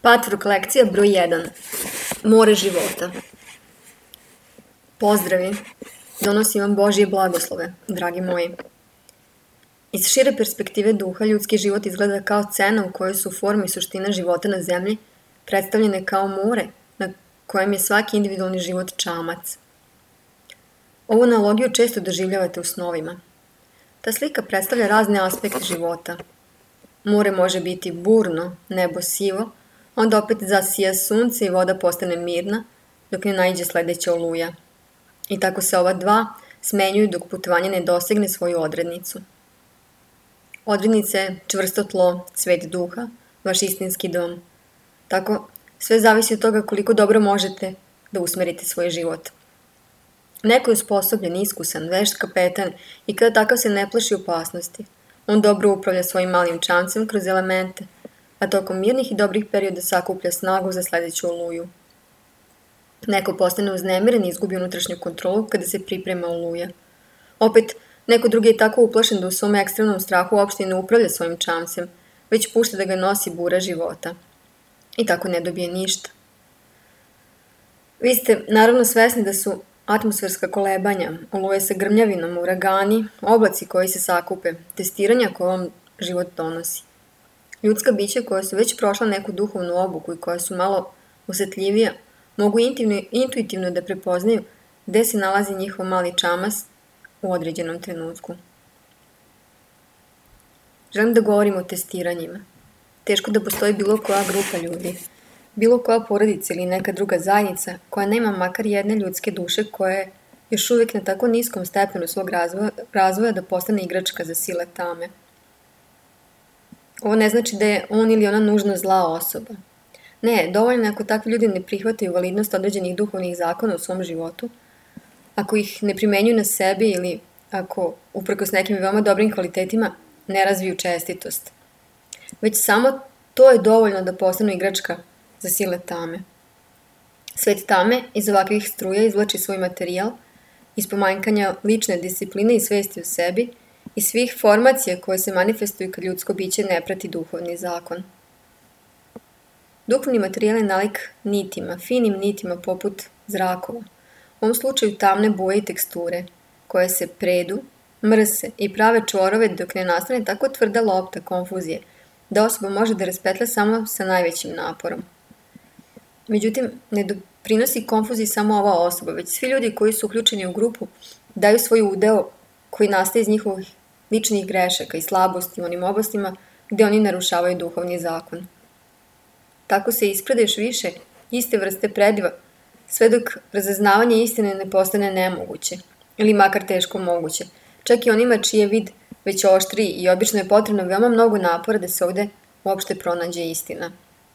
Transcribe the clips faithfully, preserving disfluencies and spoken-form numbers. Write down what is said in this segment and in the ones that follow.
Patvork lekcija broj jedan. More života. Pozdravi. Donosim vam Božje blagoslove, dragi moji. Iz šire perspektive duha, ljudski život izgleda kao cena u kojoj su forma i suština života na zemlji predstavljene kao more na kojem je svaki individualni život čamac. Ovu analogiju često doživljavate u snovima. Ta slika predstavlja razne aspekte života. More može biti burno, nebo sivo, onda opet zasija sunce i voda postane mirna, dok ne naiđe sledeća oluja. I tako se ova dva smenjuju dok putovanje ne dosegne svoju odrednicu. Odrednica je čvrsto tlo, svet duha, vaš istinski dom. Tako, sve zavisi od toga koliko dobro možete da usmerite svoj život. Neko je usposobljen, iskusan, vešt kapetan i kada takav se ne plaši opasnosti. On dobro upravlja svojim malim čamcem kroz elemente, a tokom mirnih i dobrih perioda sakuplja snagu za sledeću oluju. Neko postane uznemiren i izgubi unutrašnju kontrolu kada se priprema oluja. Opet, neko drugi je tako uplašen da u svom ekstremnom strahu uopšte ne upravlja svojim čamcem, već pušta da ga nosi bura života. I tako ne dobije ništa. Vi ste naravno svesni da su atmosferska kolebanja, oluje sa grmljavinom, uragani, oblaci koji se sakupe, testiranja koje vam život donosi. Ljudska bića koja su već prošla neku duhovnu obuku i koja su malo osetljivija, mogu intuitivno da prepoznaju gde se nalazi njihov mali čamac u određenom trenutku. Želim da govorim o testiranjima. Teško da postoji bilo koja grupa ljudi, bilo koja porodica ili neka druga zajednica koja nema makar jedne ljudske duše koja je još uvijek na tako niskom stepenu svog razvoja, razvoja da postane igračka za sile tame. Ovo ne znači da je on ili ona nužno zla osoba. Ne, dovoljno je ako takvi ljudi ne prihvataju validnost određenih duhovnih zakona u svom životu, ako ih ne primenjuju na sebi ili ako, uprkos nekim veoma dobrim kvalitetima, ne razviju čestitost. Već samo to je dovoljno da postanu igračka za sile tame. Svet tame iz ovakvih struja izvlači svoj materijal iz pomanjkanja lične discipline i svesti u sebi i svih formacija koje se manifestuju kad ljudsko biće ne prati duhovni zakon. Duhovni materijal je nalik nitima, finim nitima poput zrakova. U ovom slučaju tamne boje i teksture, koje se predu, mrse i prave čvorove dok ne nastane tako tvrda lopta konfuzije, da osoba može da raspetlja samo sa najvećim naporom. Međutim, ne doprinosi konfuziji samo ova osoba, već svi ljudi koji su uključeni u grupu daju svoj udeo koji nastaje iz njihovih ličnih grešaka i slabosti u onim oblastima gde oni narušavaju duhovni zakon. Tako se isprede još više iste vrste prediva, sve dok razaznavanje istine ne postane nemoguće, ili makar teško moguće, čak i onima čiji je vid već oštri i obično je potrebno veoma mnogo napora da se ovde uopšte pronađe istina.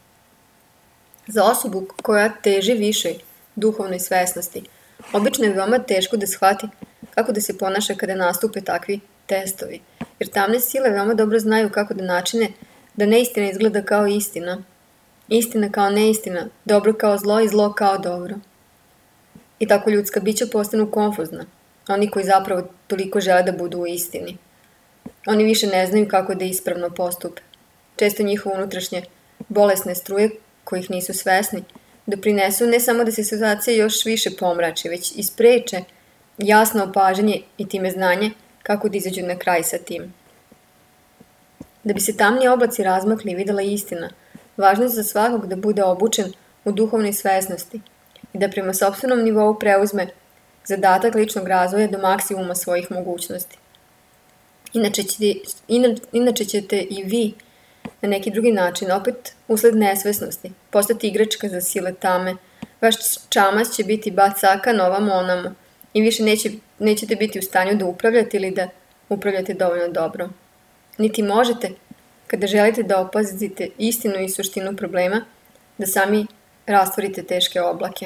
Za osobu koja teži višoj duhovnoj svesnosti, obično je veoma teško da shvati kako da se ponaša kada nastupe takvi testovi, jer tamne sile veoma dobro znaju kako da načine da neistina izgleda kao istina, istina kao neistina, dobro kao zlo i zlo kao dobro. I tako ljudska bića postanu konfuzna, oni koji zapravo toliko žele da budu u istini. Oni više ne znaju kako da ispravno postupe. Često njihove unutrašnje bolesne struje, kojih nisu svesni, doprinesu ne samo da se situacija još više pomrači, već i spreče jasno opažanje i time znanje kako da izađu na kraj sa tim. Da bi se tamni oblaci razmakli i videla istina, važno je za svakog da bude obučen u duhovnoj svesnosti i da prema sopstvenom nivou preuzme zadatak ličnog razvoja do maksimuma svojih mogućnosti. Inače ćete, inače ćete i vi na neki drugi način, opet usled nesvesnosti, postati igračka za sile tame. Vaš čamac će biti bacaka na ovamo onamo i više neće, nećete biti u stanju da upravljate ili da upravljate dovoljno dobro. Niti možete, kada želite da opazite istinu i suštinu problema, da sami rastvorite teške oblake.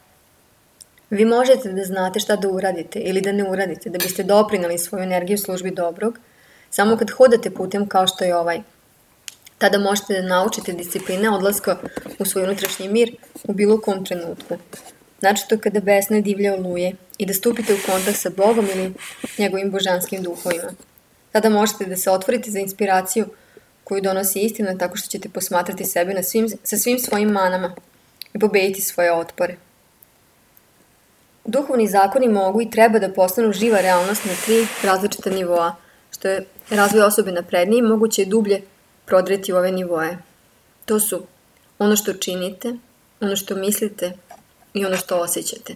Vi možete da znate šta da uradite ili da ne uradite, da biste doprinali svoju energiju u službi dobrog, samo kad hodate putem kao što je ovaj. Tada možete da naučite discipline odlaska u svoj unutrašnji mir u bilo kom trenutku. Znači to kada besne divlje oluje i da stupite u kontakt sa Bogom ili njegovim božanskim duhovima. Tada možete da se otvorite za inspiraciju koju donosi istina tako što ćete posmatrati sebe na svim, sa svim svojim manama i pobediti svoje otpore. Duhovni zakoni mogu i treba da postanu živa realnost na tri različita nivoa, što je razvoj osobe napredniji, moguće je dublje prodreti u ove nivoe. To su ono što činite, ono što mislite i ono što osjećate.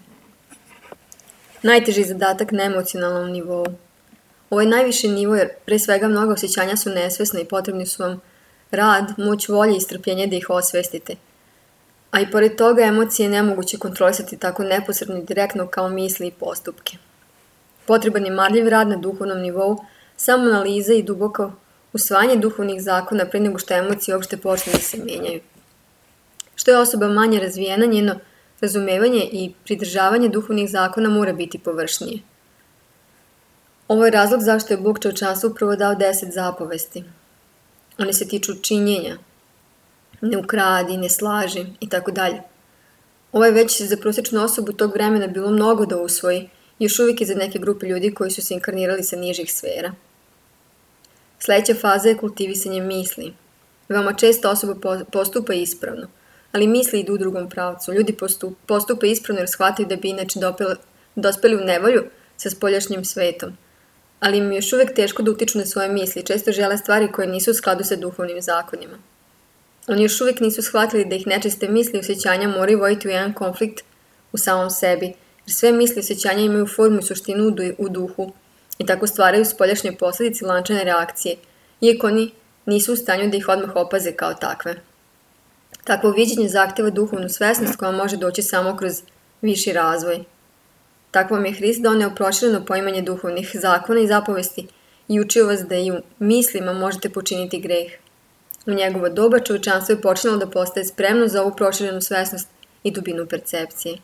Najteži zadatak na emocionalnom nivou. Ovo je najviši nivo jer pre svega mnoga osjećanja su nesvesna i potrebni su vam rad, moć volje i strpljenje da ih osvestite. A i pored toga emocije je nemoguće kontrolisati tako neposredno i direktno kao misli i postupke. Potreban je marljiv rad na duhovnom nivou, samo analiza i duboko usvajanje duhovnih zakona pre nego što emocije uopšte počne da se menjaju. Što je osoba manje razvijena, njeno razumevanje i pridržavanje duhovnih zakona mora biti površnije. Ovo je razlog zašto je Bog čovečanstvu upravo dao deset zapovesti. One se tiču činjenja, ne ukradi, ne slaži i tako dalje. Ovo je već za prosječnu osobu tog vremena bilo mnogo da usvoji, još uvijek je za neke grupe ljudi koji su se inkarnirali sa nižih sfera. Sljedeća faza je kultivisanje misli. Veoma često osoba postupa ispravno, ali misli idu u drugom pravcu. Ljudi postupa ispravno jer shvataju da bi inače dospeli u nevolju sa spoljašnjim svetom. Ali im je još uvijek teško da utiču na svoje misli, često žele stvari koje nisu u skladu sa duhovnim zakonima. Oni još uvijek nisu shvatili da ih nečiste misli i osjećanja moraju voditi u jedan konflikt u samom sebi, jer sve misli i osjećanja imaju formu i suštinu u duhu i tako stvaraju spoljašnje posljedice i lančane reakcije, iako oni nisu u stanju da ih odmah opaze kao takve. Takvo viđenje zahteva duhovnu svesnost koja može doći samo kroz viši razvoj. Tako vam je Hrist doneo prošireno poimanje duhovnih zakona i zapovesti i učio vas da i u mislima možete počiniti greh. U njegovo doba čovečanstvo je počinalo da postaje spremno za ovu proširenu svesnost i dubinu percepcije.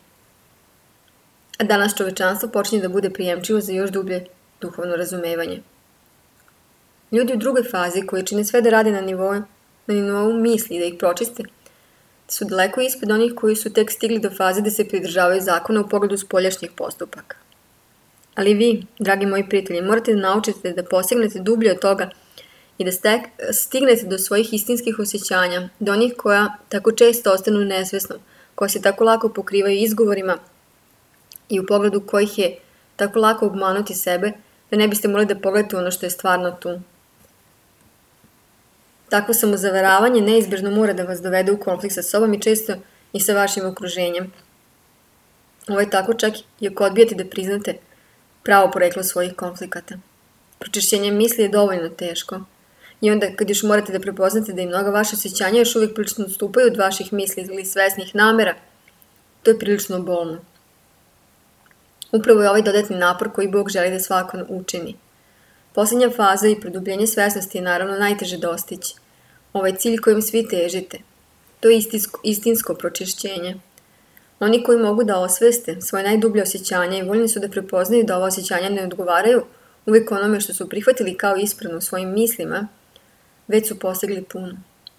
A danas čovečanstvo počinje da bude prijemčivo za još dublje duhovno razumevanje. Ljudi u drugoj fazi koji čine sve da rade na nivou, na nivou misli i da ih pročiste, su daleko ispred onih koji su tek stigli do faze da se pridržavaju zakona u pogledu spoljašnjih postupaka. Ali vi, dragi moji prijatelji, morate da naučite da postignete dublje od toga i da stek, stignete do svojih istinskih osjećanja, do onih koja tako često ostanu nesvesno, koja se tako lako pokrivaju izgovorima i u pogledu kojih je tako lako obmanuti sebe, da ne biste morali da pogledate ono što je stvarno tu. Takvo samozavaravanje neizbježno mora da vas dovede u konflikt sa sobom i često i sa vašim okruženjem. Ovo je tako čak i ako odbijate da priznate pravo poreklo svojih konflikata. Pročišćenje misli je dovoljno teško. I onda kad još morate da prepoznate da i mnoga vaše osjećanja još uvijek prilično odstupaju od vaših misli ili svesnih namera, to je prilično bolno. Upravo je ovaj dodatni napor koji Bog želi da svako učini. Posljednja faza i produbljenje svesnosti je naravno najteže dostići. Ovaj cilj kojim svi težite. To je istinsko, istinsko pročišćenje. Oni koji mogu da osveste svoje najdublje osjećanja i voljni su da prepoznaju da ova osjećanja ne odgovaraju uvijek onome što su prihvatili kao ispravno u svojim mislima, već su postigli puno.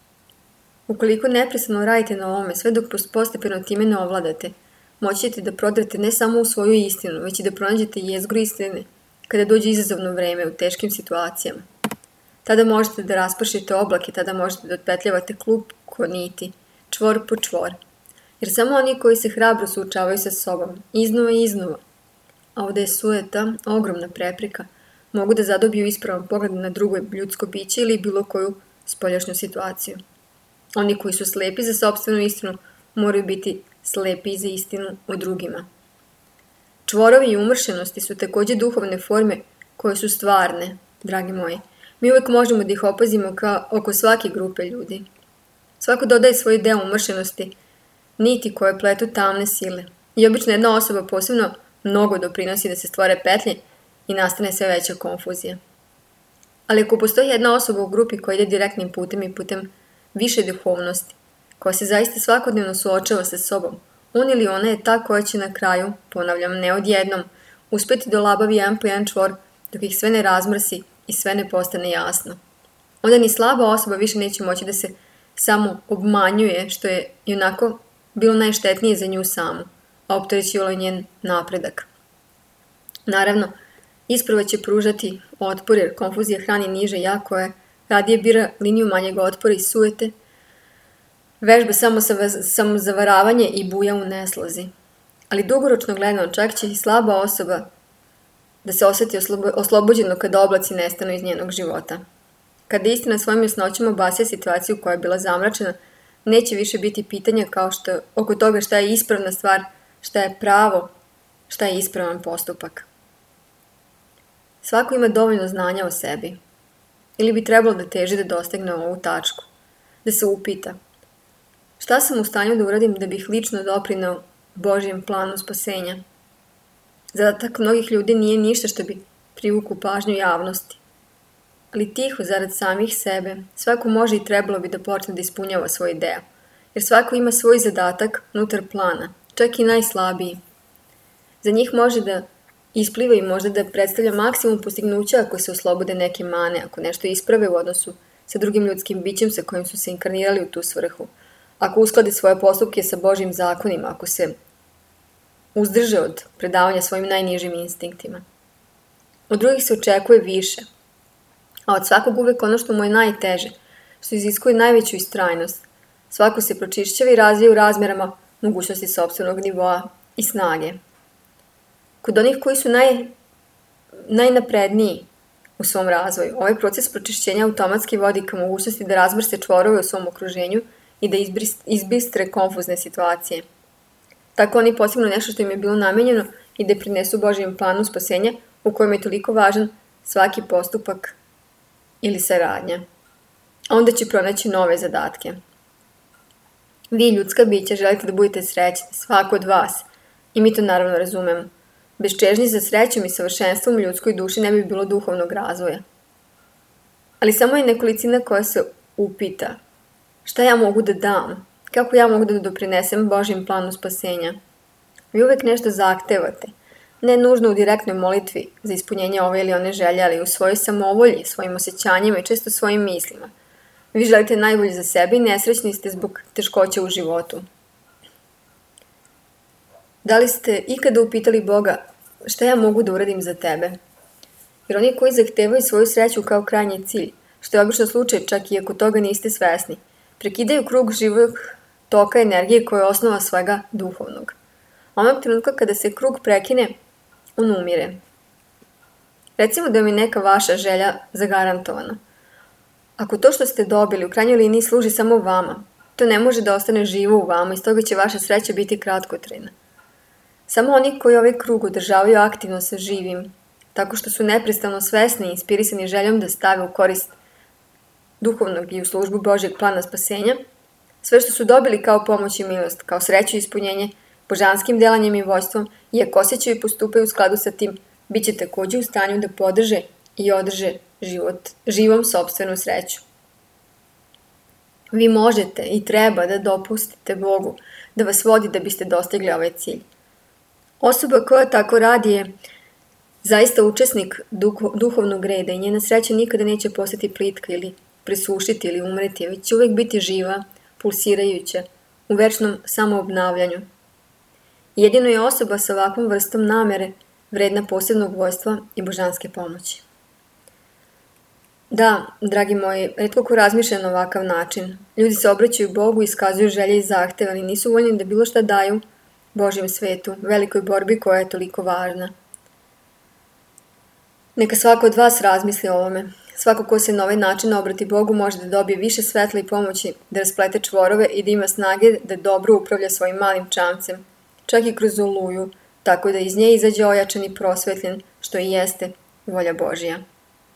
Ukoliko neprestano radite na ovome, sve dok postepeno time ne ovladate, moći ćete da prodrete ne samo u svoju istinu, već i da pronađete jezgru istine kada dođe izazovno vreme u teškim situacijama. Tada možete da raspršite oblake, tada možete da otpetljavate klub ko niti, čvor po čvor. Jer samo oni koji se hrabro suočavaju sa sobom, iznova i iznova, a ovdje je sujeta, ogromna prepreka, mogu da zadobiju ispravan pogled na drugo ljudsko biće ili bilo koju spoljašnju situaciju. Oni koji su slepi za sopstvenu istinu moraju biti slepi za istinu o drugima. Čvorovi i umršenosti su također duhovne forme koje su stvarne, dragi moji. Mi uvijek možemo da ih opazimo kao oko svake grupe ljudi. Svako dodaje svoj deo umršenosti, niti koje pletu tamne sile. I obično jedna osoba posebno mnogo doprinosi da se stvore petlje i nastane sve veća konfuzija. Ali ako postoji jedna osoba u grupi koja ide direktnim putem i putem više duhovnosti, koja se zaista svakodnevno suočava sa sobom, on ili ona je ta koja će na kraju, ponavljam, ne odjednom, uspjeti da olabavi jedan po jedan čvor dok ih sve ne razmrsi i sve ne postane jasno. Onda ni slaba osoba više neće moći da se samo obmanjuje, što je i onako bilo najštetnije za nju samu, a opterećivalo njen napredak. Naravno, isprava će pružati otpor jer konfuzija hrani niže ja koje radije bira liniju manjeg otpora i sujete, vežba samo samozavaravanje i buja u neslozi. Ali dugoročno gledano čak će i slaba osoba da se osjeti oslobođeno kada oblaci nestanu iz njenog života. Kada istina svojim jasnoćama obasja situaciju koja je bila zamračena, neće više biti pitanja kao što oko toga šta je ispravna stvar, šta je pravo, šta je ispravan postupak. Svako ima dovoljno znanja o sebi. Ili bi trebalo da teži da dostigne ovu tačku. Da se upita. Šta sam u stanju da uradim da bih lično doprineo Božjem planu spasenja? Zadatak mnogih ljudi nije ništa što bi privuklo pažnju javnosti. Ali tiho, zarad samih sebe, svako može i trebalo bi da počne da ispunjava svoj deo. Jer svako ima svoj zadatak unutar plana, čak i najslabiji. Za njih može da ispliva i možda da predstavlja maksimum postignuća ako se oslobode neke mane, ako nešto isprave u odnosu sa drugim ljudskim bićem sa kojim su se inkarnirali u tu svrhu, ako usklade svoje postupke sa Božjim zakonima, ako se uzdrže od predavanja svojim najnižim instinktima. Od drugih se očekuje više, a od svakog uvek ono što mu je najteže, što iziskuje najveću istrajnost. Svako se pročišćava i razvija u razmerama mogućnosti sopstvenog nivoa i snage. Kod onih koji su naj, najnapredniji u svom razvoju, ovaj proces pročišćenja automatski vodi ka mogućnosti da razmrse čvorove u svom okruženju i da izbistre konfuzne situacije. Tako oni postignu nešto što im je bilo namenjeno i da prinesu Božjem planu spasenja u kojem je toliko važan svaki postupak ili saradnja. A onda će pronaći nove zadatke. Vi, ljudska bića, želite da budete srećni, svako od vas. I mi to naravno razumemo. Bez čežnje za srećom i savršenstvom u ljudskoj duši ne bi bilo duhovnog razvoja. Ali samo je nekolicina koja se upita šta ja mogu da dam, kako ja mogu da doprinesem Božjem planu spasenja. Vi uvek nešto zahtevate, ne nužno u direktnoj molitvi za ispunjenje ove ili one želje, ali u svojoj samovolji, svojim osjećanjima i često svojim mislima. Vi želite najbolje za sebe i nesrećni ste zbog teškoća u životu. Da li ste ikada upitali Boga šta ja mogu da uradim za tebe? Jer oni koji zahtevaju svoju sreću kao krajnji cilj, što je obično slučaj čak i ako toga niste svesni, prekidaju krug živog toka energije koja je osnova svega duhovnog. Onog trenutka kada se krug prekine, on umire. Recimo da mi neka vaša želja zagarantovana. Ako to što ste dobili u krajnjoj liniji služi samo vama, to ne može da ostane živo u vama i stoga će vaša sreća biti kratkotrajna. Samo oni koji ovaj krug održavaju aktivno sa živim, tako što su neprestano svesni i inspirisani željom da stave u korist duhovnog i u službu Božjeg plana spasenja, sve što su dobili kao pomoć i milost, kao sreću i ispunjenje, božanskim delanjem i vojstvom, i ako osjećaju i postupaju u skladu sa tim, bit će također u stanju da podrže i održe život, živom sopstvenu sreću. Vi možete i treba da dopustite Bogu da vas vodi da biste dostigli ovaj cilj. Osoba koja tako radi je zaista učesnik duhovnog reda i njena sreća nikada neće postati plitka ili presušiti ili umreti, već će uvek biti živa, pulsirajuća, u večnom samoobnavljanju. Jedino je osoba sa ovakvom vrstom namere vredna posebnog vojstva i božanske pomoći. Da, dragi moji, retko ko razmišlja na ovakav način. Ljudi se obraćaju Bogu, iskazuju želje i zahteve, ali nisu voljni da bilo šta daju Božjem svetu, velikoj borbi koja je toliko važna. Neka svako od vas razmisli o ovome. Svako ko se na ovaj način obrati Bogu može da dobije više svetla i pomoći, da rasplete čvorove i da ima snage da dobro upravlja svojim malim čamcem, čak i kroz oluju, tako da iz nje izađe ojačan i prosvetljen, što i jeste volja Božja.